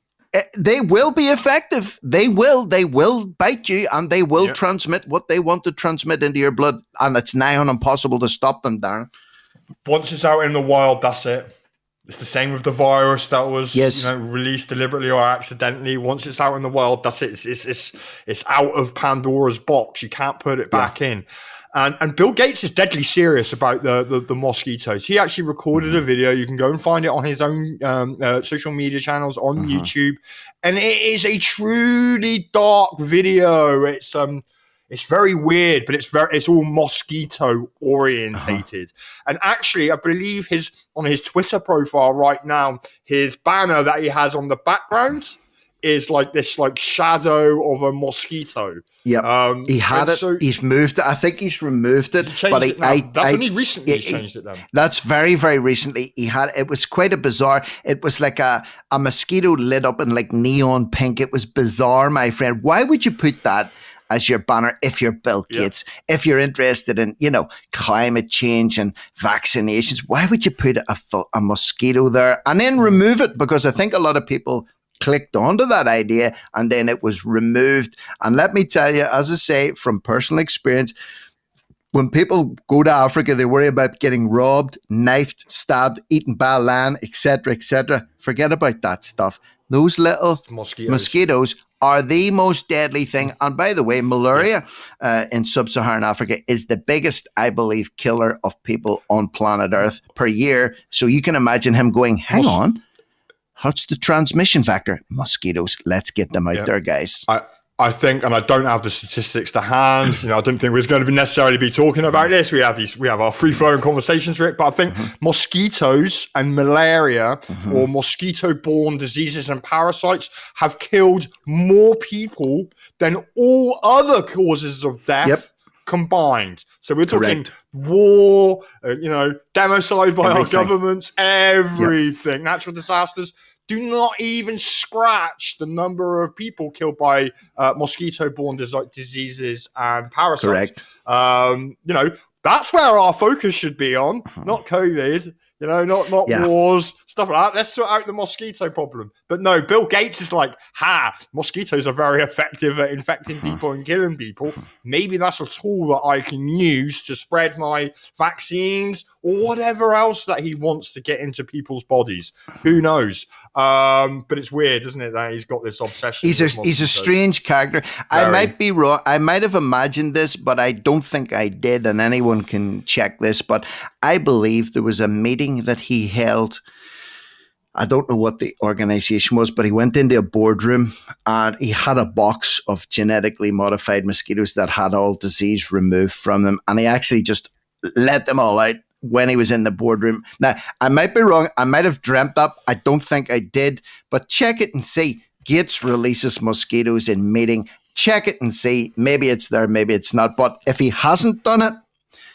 B: they will be effective. They will. They will bite you, and they will yep. transmit what they want to transmit into your blood, and it's nigh on impossible to stop them, Darren.
S: Once it's out in the wild, that's it. It's the same with the virus that was
B: yes.
S: you know, released deliberately or accidentally. Once it's out in the world, that's it. It's, it's, it's, it's out of Pandora's box. You can't put it back yeah. in. And and Bill Gates is deadly serious about the, the, the mosquitoes. He actually recorded mm-hmm. a video. You can go and find it on his own um, uh, social media channels on mm-hmm. YouTube. And it is a truly dark video. It's um it's very weird, but it's very it's all mosquito orientated. Uh-huh. And actually, I believe his on his Twitter profile right now, his banner that he has on the background is like this like shadow of a mosquito.
B: Yeah,
S: um,
B: he had it. So he's moved it. I think he's removed it.
S: He
B: but
S: it
B: I, I,
S: that's
B: I,
S: only recently
B: I,
S: he's changed it. Then
B: that's very, very recently. He had it was quite a bizarre. It was like a a mosquito lit up in like neon pink. It was bizarre, my friend. Why would you put that as your banner if you're Bill Gates? Yeah. If you're interested in you know climate change and vaccinations, why would you put a a mosquito there and then remove it? Because I think a lot of people clicked onto that idea and then it was removed. And let me tell you, as I say, from personal experience, when people go to Africa, they worry about getting robbed, knifed, stabbed, eaten by a lion, et cetera, et cetera. Forget about that stuff. Those little mosquitoes, mosquitoes are the most deadly thing. And by the way, malaria uh, in sub-Saharan Africa is the biggest, I believe, killer of people on planet Earth per year. So you can imagine him going, hang Mos- on. What's the transmission factor? Mosquitoes. Let's get them out yeah. there, guys.
S: I, I think, and I don't have the statistics to hand. You know, I don't think we're going to be necessarily be talking about this. We have these, we have our free flowing conversations, Rick. But I think mm-hmm. mosquitoes and malaria mm-hmm. or mosquito-borne diseases and parasites have killed more people than all other causes of death. Yep. Combined. So we're talking Correct. war, uh, you know, democide by everything. Our governments, everything, yep. natural disasters. Do not even scratch the number of people killed by uh, mosquito-borne dis- diseases and parasites.
B: Correct.
S: Um, you know, That's where our focus should be on, not COVID. You know, not not
B: yeah.
S: wars, stuff like that. Let's sort out the mosquito problem. But no, Bill Gates is like, ha, mosquitoes are very effective at infecting people and killing people. Maybe that's a tool that I can use to spread my vaccines or whatever else that he wants to get into people's bodies. Who knows? Um, but it's weird, isn't it, that he's got this obsession.
B: He's a he's a strange character. Very. I might be wrong. I might have imagined this, but I don't think I did, and anyone can check this. But I believe there was a meeting that he held. I don't know what the organization was, but he went into a boardroom and he had a box of genetically modified mosquitoes that had all disease removed from them, and he actually just let them all out when he was in the boardroom. Now, I might be wrong. I might have dreamt up. I don't think I did, but check it and see. Gates releases mosquitoes in meeting. Check it and see. Maybe it's there, maybe it's not. But if he hasn't done it,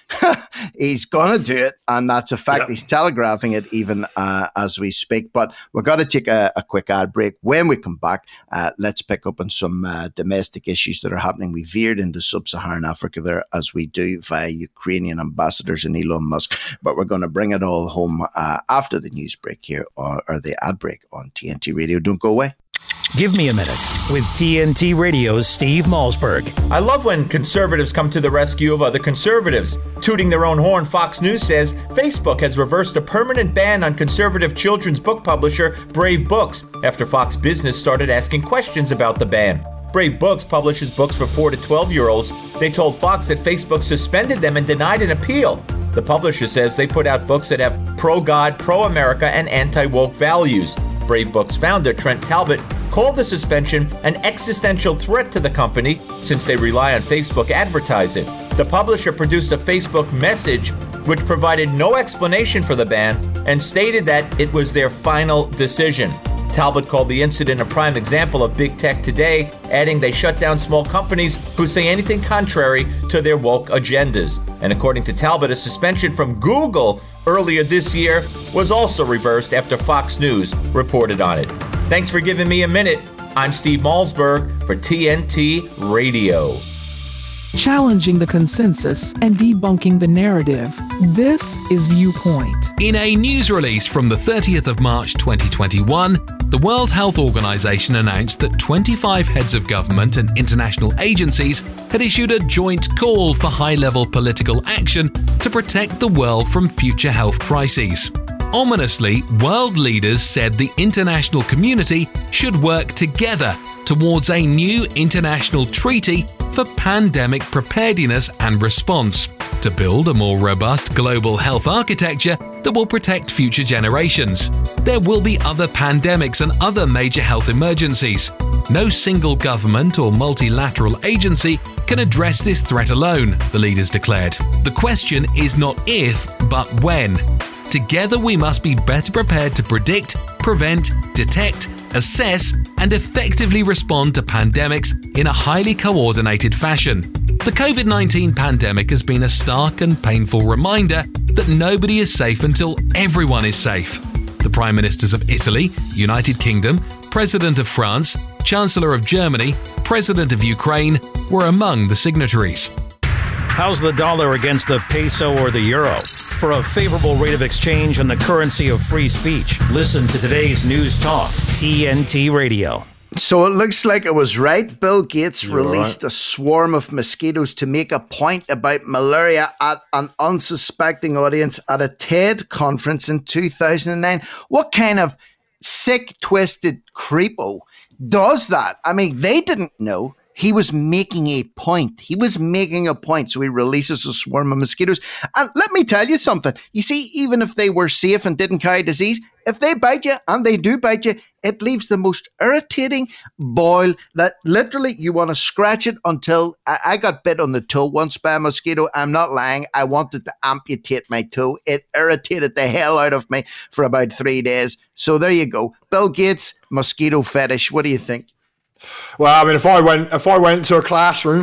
B: he's going to do it, and that's a fact. Yep. He's telegraphing it even uh, as we speak. But we've got to take a, a quick ad break. When we come back, uh, let's pick up on some uh, domestic issues that are happening. We veered into sub-Saharan Africa there, as we do via Ukrainian ambassadors and Elon Musk. But we're going to bring it all home uh, after the news break here, or, or the ad break on T N T Radio. Don't go away.
A: Give me a minute with T N T Radio's Steve Malzberg.
U: I love when conservatives come to the rescue of other conservatives. Tooting their own horn, Fox News says Facebook has reversed a permanent ban on conservative children's book publisher Brave Books after Fox Business started asking questions about the ban. Brave Books publishes books for four to twelve-year-olds. They told Fox that Facebook suspended them and denied an appeal. The publisher says they put out books that have pro-God, pro-America, and anti-woke values. Brave Books founder Trent Talbot called the suspension an existential threat to the company since they rely on Facebook advertising. The publisher produced a Facebook message which provided no explanation for the ban and stated that it was their final decision. Talbot called the incident a prime example of big tech today, adding they shut down small companies who say anything contrary to their woke agendas. And according to Talbot, a suspension from Google earlier this year was also reversed after Fox News reported on it. Thanks for giving me a minute. I'm Steve Malzberg for T N T Radio.
V: Challenging the consensus and debunking the narrative. This is Viewpoint.
W: In a news release from the thirtieth of March twenty twenty-one, the World Health Organization announced that twenty-five heads of government and international agencies had issued a joint call for high-level political action to protect the world from future health crises. Ominously, world leaders said the international community should work together towards a new international treaty for pandemic preparedness and response, to build a more robust global health architecture that will protect future generations. There will be other pandemics and other major health emergencies. No single government or multilateral agency can address this threat alone, the leaders declared. The question is not if, but when. Together we must be better prepared to predict, prevent, detect, assess, and effectively respond to pandemics in a highly coordinated fashion. The COVID nineteen pandemic has been a stark and painful reminder that nobody is safe until everyone is safe. The Prime Ministers of Italy, United Kingdom, President of France, Chancellor of Germany, President of Ukraine were among the signatories.
A: How's the dollar against the peso or the euro? For a favorable rate of exchange and the currency of free speech, listen to today's News Talk, T N T Radio.
B: So it looks like it was right. Bill Gates You're released right. a swarm of mosquitoes to make a point about malaria at an unsuspecting audience at a TED conference in two thousand nine. What kind of sick, twisted creepo does that? I mean, they didn't know. He was making a point. He was making a point. So he releases a swarm of mosquitoes. And let me tell you something. You see, even if they were safe and didn't carry disease, if they bite you, and they do bite you, it leaves the most irritating boil that literally you want to scratch it until I, I got bit on the toe once by a mosquito. I'm not lying. I wanted to amputate my toe. It irritated the hell out of me for about three days. So there you go. Bill Gates, mosquito fetish. What do you think?
S: Well, I mean, if I went if I went to a classroom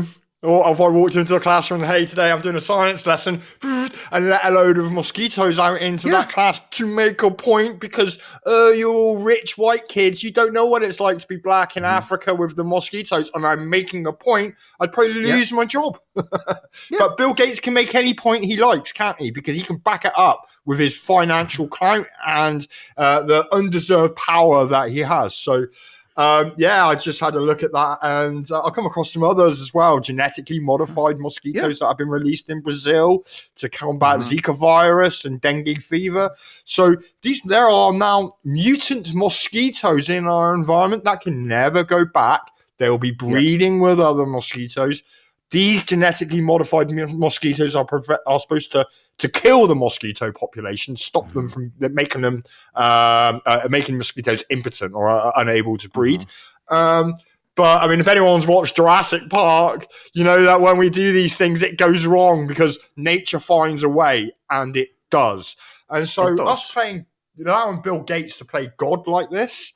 S: Or if I walked into a classroom, hey, today I'm doing a science lesson, and let a load of mosquitoes out into yeah. that class to make a point because uh, you're all rich white kids. You don't know what it's like to be black in mm-hmm. Africa with the mosquitoes, and I'm making a point. I'd probably lose yeah. my job. yeah. But Bill Gates can make any point he likes, can't he? Because he can back it up with his financial clout and uh, the undeserved power that he has. So, Um, yeah, I just had a look at that, and uh, I'll come across some others as well. Genetically modified mosquitoes yeah. that have been released in Brazil to combat mm-hmm. Zika virus and dengue fever. So these, there are now mutant mosquitoes in our environment that can never go back. They will be breeding yeah. with other mosquitoes. These genetically modified mosquitoes are preve- are supposed to to kill the mosquito population, stop them from making them um, uh, making mosquitoes impotent or uh, unable to breed. Mm-hmm. Um, but I mean, if anyone's watched Jurassic Park, you know that when we do these things, it goes wrong because nature finds a way, and it does. And so does. us playing, allowing Bill Gates to play God like this.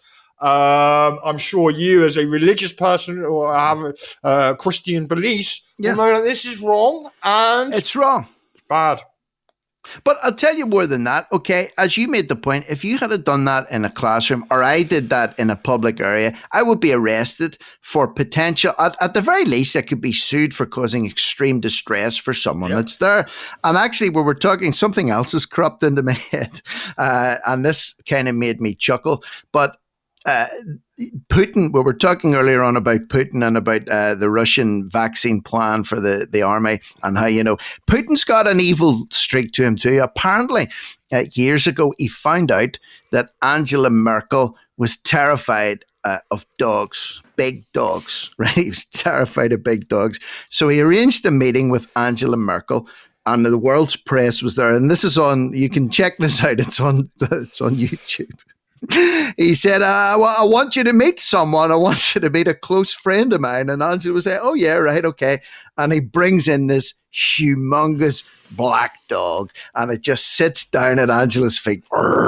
S: Um, I'm sure you, as a religious person or have a uh, Christian beliefs, yeah. will know that this is wrong, and
B: it's wrong,
S: it's bad.
B: But I'll tell you more than that. Okay, as you made the point, if you had done that in a classroom, or I did that in a public area, I would be arrested for potential. At, at the very least, I could be sued for causing extreme distress for someone yep. that's there. And actually, we were talking, something else has cropped into my head, uh, and this kind of made me chuckle. But Uh, Putin, we were talking earlier on about Putin and about uh, the Russian vaccine plan for the, the army, and how, you know, Putin's got an evil streak to him too. Apparently, uh, years ago, he found out that Angela Merkel was terrified uh, of dogs, big dogs, right? He was terrified of big dogs. So he arranged a meeting with Angela Merkel, and the world's press was there. And this is on, you can check this out. It's on, it's on YouTube. He said, uh, well, I want you to meet someone. I want you to meet a close friend of mine. And Angela was like, oh, yeah, right, okay. And he brings in this humongous black dog, and it just sits down at Angela's feet,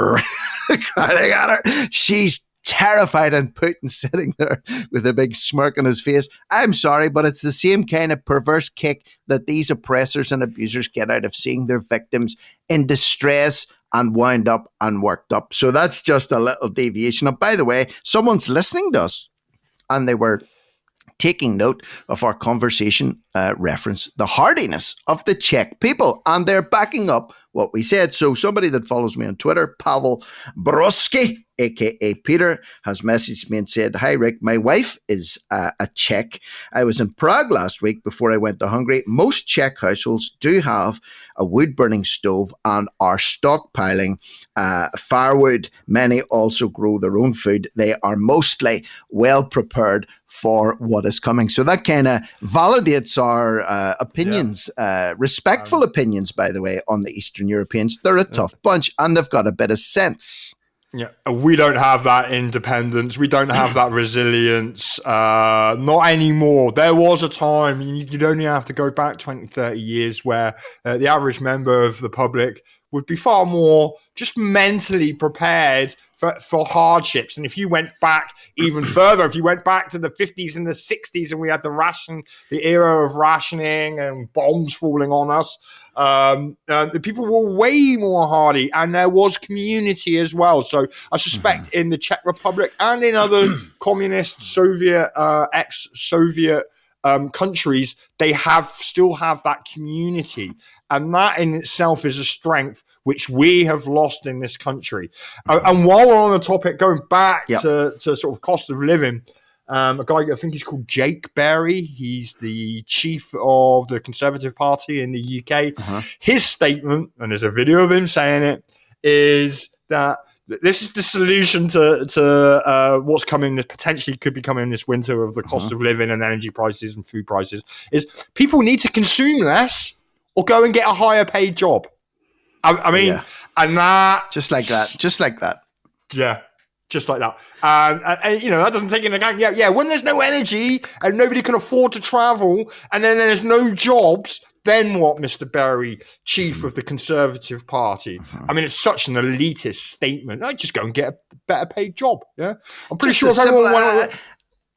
B: crying at her. She's terrified, and Putin sitting there with a big smirk on his face. I'm sorry, but it's the same kind of perverse kick that these oppressors and abusers get out of seeing their victims in distress and wound up and worked up. So that's just a little deviation. And by the way, someone's listening to us, and they were taking note of our conversation uh, reference, the hardiness of the Czech people, and they're backing up what we said. So somebody that follows me on Twitter, Pavel Broski, a k a. Peter, has messaged me and said, hi, Rick, my wife is uh, a Czech. I was in Prague last week before I went to Hungary. Most Czech households do have a wood-burning stove and are stockpiling uh, firewood. Many also grow their own food. They are mostly well prepared for what is coming. So that kind of validates our uh, opinions, yeah. uh, respectful um, opinions, by the way, on the Eastern Europeans. They're a tough yeah. bunch, and they've got a bit of sense.
S: Yeah, we don't have that independence. We don't have that resilience. Uh, not anymore. There was a time, you'd only have to go back twenty, thirty years, where uh, the average member of the public would be far more just mentally prepared for, for hardships. And if you went back even further, if you went back to the fifties and the sixties, and we had the ration, the era of rationing and bombs falling on us, um, uh, the people were way more hardy, and there was community as well. So I suspect mm-hmm. in the Czech Republic and in other communist, Soviet, uh, ex-Soviet Um, countries, they have still have that community, and that in itself is a strength which we have lost in this country. Uh, and while we're on the topic, going back yep. to, to sort of cost of living, um, a guy I think he's called Jake Berry. He's the chief of the Conservative Party in the U K. Uh-huh. His statement, and there's a video of him saying it, is that this is the solution to to uh, what's coming, that potentially could be coming this winter, of the cost uh-huh. of living and energy prices and food prices, is people need to consume less or go and get a higher paid job. I, I mean, yeah. and that...
B: Just like that. Just like that.
S: Yeah. Just like that. And, and, and, you know, that doesn't take into account, yeah, yeah, when there's no energy and nobody can afford to travel, and then there's no jobs, then what, Mister Berry, chief of the Conservative Party? Uh-huh. I mean, it's such an elitist statement. I just go and get a better paid job. Yeah, I'm pretty
B: just
S: sure if everyone
B: simple,
S: went,
B: uh,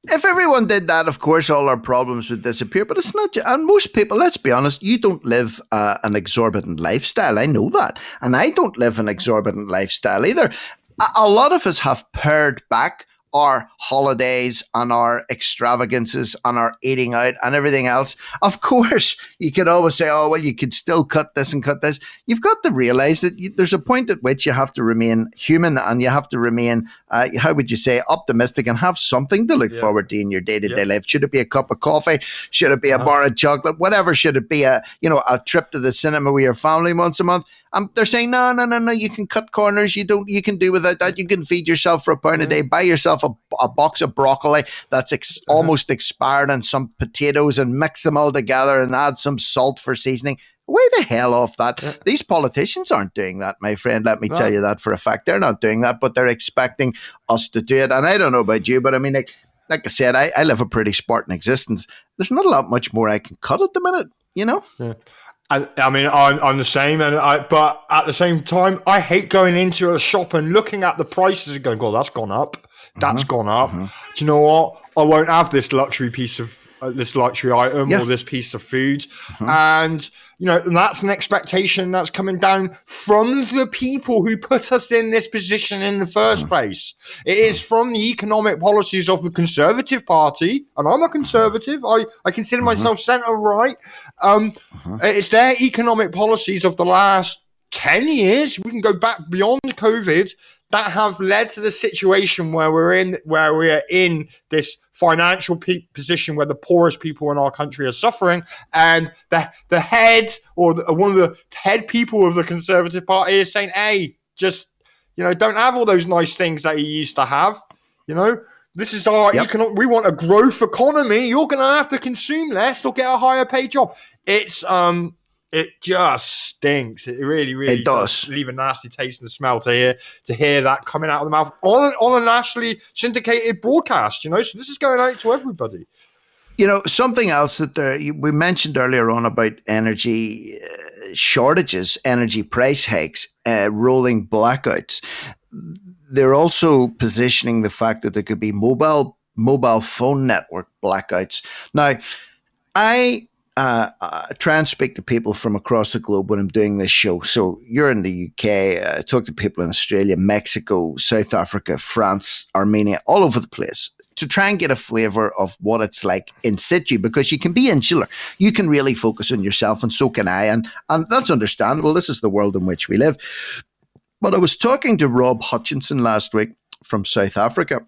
B: If everyone did that, of course, all our problems would disappear. But it's not. And most people, let's be honest, you don't live uh, an exorbitant lifestyle. I know that. And I don't live an exorbitant lifestyle either. A, a lot of us have pared back our holidays and our extravagances and our eating out and everything else. Of course, you could always say, oh, well, you could still cut this and cut this. You've got to realize that you, there's a point at which you have to remain human and you have to remain, uh, how would you say, optimistic and have something to look yeah. forward to in your day-to-day yeah. life. Should it be a cup of coffee? Should it be a uh-huh. bar of chocolate? Whatever. Should it be a, you know, a trip to the cinema with your family once a month? Um, they're saying, no, no, no, no, you can cut corners. You don't, you can do without that. You can feed yourself for a pound mm-hmm. a day. Buy yourself a, a box of broccoli that's ex- uh-huh. almost expired and some potatoes and mix them all together and add some salt for seasoning. Way the hell off that. Yeah. These politicians aren't doing that, my friend. Let me no. tell you that for a fact. They're not doing that, but they're expecting us to do it. And I don't know about you, but I mean, like, like I said, I, I live a pretty Spartan existence. There's not a lot much more I can cut at the minute, you know?
S: Yeah. I, I mean, I'm, I'm the same, and I, but at the same time, I hate going into a shop and looking at the prices and going, "God, that's gone up. That's mm-hmm. gone up." Mm-hmm. Do you know what? I won't have this luxury piece of uh, this luxury item yeah. or this piece of food, mm-hmm. and you know, and that's an expectation that's coming down from the people who put us in this position in the first mm-hmm. place. It is from the economic policies of the Conservative Party, and I'm a Conservative. I, I consider mm-hmm. myself centre-right. Um, mm-hmm. It's their economic policies of the last ten years. We can go back beyond COVID that have led to the situation where we're in, where we're in this financial pe- position where the poorest people in our country are suffering, and the the head or the, one of the head people of the Conservative Party is saying, "Hey, just you know, don't have all those nice things that you used to have." You know, this is our yep. economic. We want a growth economy. You're going to have to consume less or get a higher paid job. It's um. It just stinks. It really, really
B: it does.
S: does leave a nasty taste in the smell to hear to hear that coming out of the mouth on on a nationally syndicated broadcast. You know, so this is going out to everybody.
B: You know, something else that there, we mentioned earlier on about energy uh, shortages, energy price hikes, uh, rolling blackouts. They're also positioning the fact that there could be mobile mobile phone network blackouts. Now, I. Uh, uh, try and speak to people from across the globe when I'm doing this show. So you're in the U K, uh, talk to people in Australia, Mexico, South Africa, France, Armenia, all over the place to try and get a flavour of what it's like in situ, because you can be insular. You can really focus on yourself, and so can I. And, and that's understandable. This is the world in which we live. But I was talking to Rob Hutchinson last week from South Africa.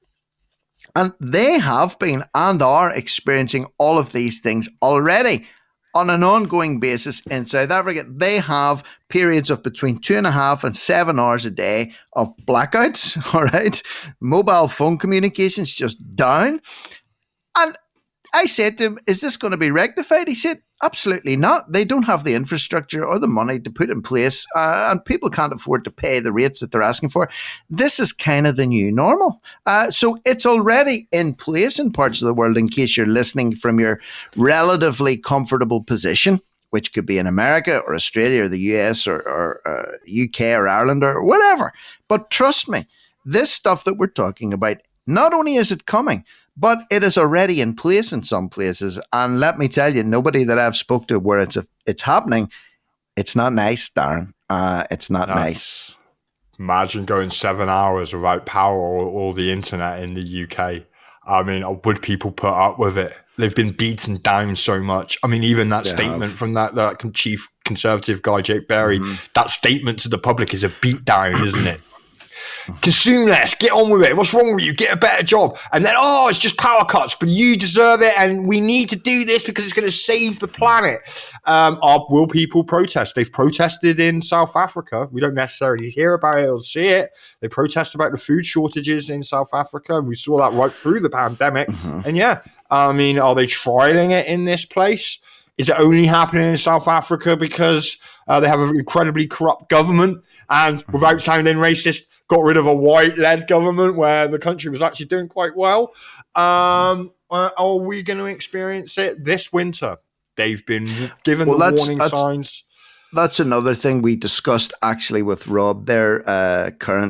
B: And they have been and are experiencing all of these things already on an ongoing basis in South Africa. They have periods of between two and a half and seven hours a day of blackouts, all right? Mobile phone communications just down. And I said to him, is this going to be rectified? He said, absolutely not. They don't have the infrastructure or the money to put in place, uh, and people can't afford to pay the rates that they're asking for. This is kind of the new normal. Uh, so it's already in place in parts of the world, in case you're listening from your relatively comfortable position, which could be in America or Australia or the U S or, or uh, U K or Ireland or whatever. But trust me, this stuff that we're talking about, not only is it coming, but it is already in place in some places. And let me tell you, nobody that I've spoke to where it's a, it's happening, it's not nice, Darren. Uh, it's not no. nice.
S: Imagine going seven hours without power or, or the internet in the U K. I mean, would people put up with it? They've been beaten down so much. I mean, even that they statement have. from that, that chief conservative guy, Jake Berry, mm-hmm. that statement to the public is a beatdown, isn't it? Consume less, get on with it. What's wrong with you? Get a better job. And then, oh, it's just power cuts, but you deserve it, and we need to do this because it's going to save the planet. Um, are, will people protest? They've protested in South Africa. We don't necessarily hear about it or see it. They protest about the food shortages in South Africa. We saw that right through the pandemic. Mm-hmm. And yeah, I mean, are they trialing it in this place? Is it only happening in South Africa because uh, they have an incredibly corrupt government and, without sounding racist, got rid of a white-led government where the country was actually doing quite well? Um, uh, are we going to experience it this winter? They've been given well, the that's, warning
B: that's,
S: signs.
B: That's another thing we discussed actually with Rob, their uh, current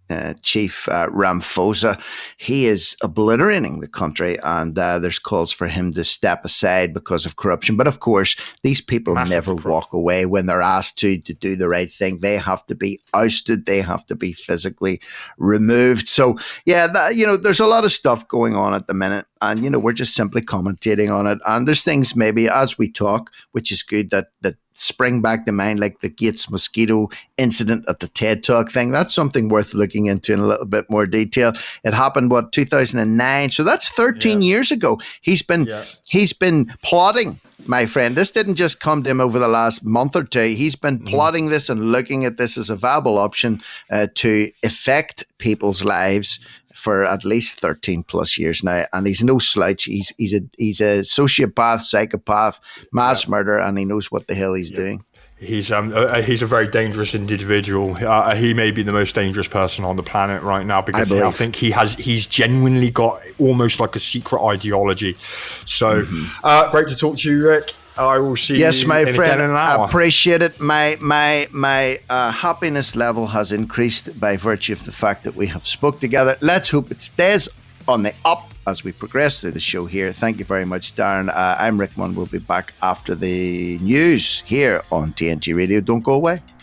B: uh, chief uh, Ramaphosa, he is obliterating the country, and uh, there's calls for him to step aside because of corruption. But of course, these people Massive never corrupt. walk away when they're asked to to do the right thing. They have to be ousted. They have to be physically removed. So yeah, that, you know, there's a lot of stuff going on at the minute, and you know, we're just simply commentating on it. And there's things maybe as we talk, which is good, that that. spring back to mind, like the Gates mosquito incident at the TED Talk thing. That's something worth looking into in a little bit more detail. It happened, what, two thousand nine? So that's thirteen yeah. years ago. He's been yeah. he's been plotting, my friend. This didn't just come to him over the last month or two. He's been mm. plotting this and looking at this as a viable option uh, to affect people's lives for at least thirteen plus years now, and he's no slouch. He's he's a he's a sociopath, psychopath, mass yeah. murderer, and he knows what the hell he's yeah. doing.
S: He's um uh, he's a very dangerous individual. Uh, he may be the most dangerous person on the planet right now, because I, I think he has he's genuinely got almost like a secret ideology. So mm-hmm. uh, great to talk to you, Rick. I will see
B: yes,
S: you
B: my
S: in
B: friend.
S: an hour.
B: I appreciate it. My my my uh, happiness level has increased by virtue of the fact that we have spoke together. Let's hope it stays on the up as we progress through the show here. Thank you very much, Darren. Uh, I'm Rick Munn. We'll be back after the news here on T N T Radio. Don't go away.